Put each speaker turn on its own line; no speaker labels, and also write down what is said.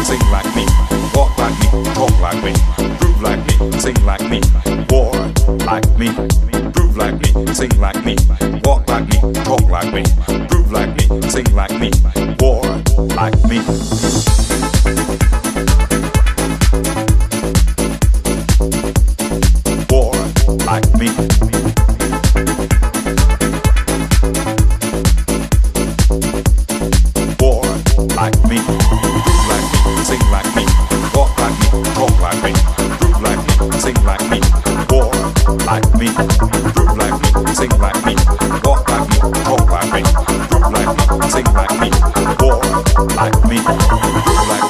sing like me, walk like me, talk like me, groove like me, sing like me, war like me, groove like me, sing like me, walk like me, talk like me, groove like me, sing like me, war like me. War like me. War like me. Groove like me, sing like me, walk like me, talk like me, groove like me, sing like me, war like me. Groove like me, sing like me, walk like me, talk like me, groove like me, sing like me, war like me. Groove like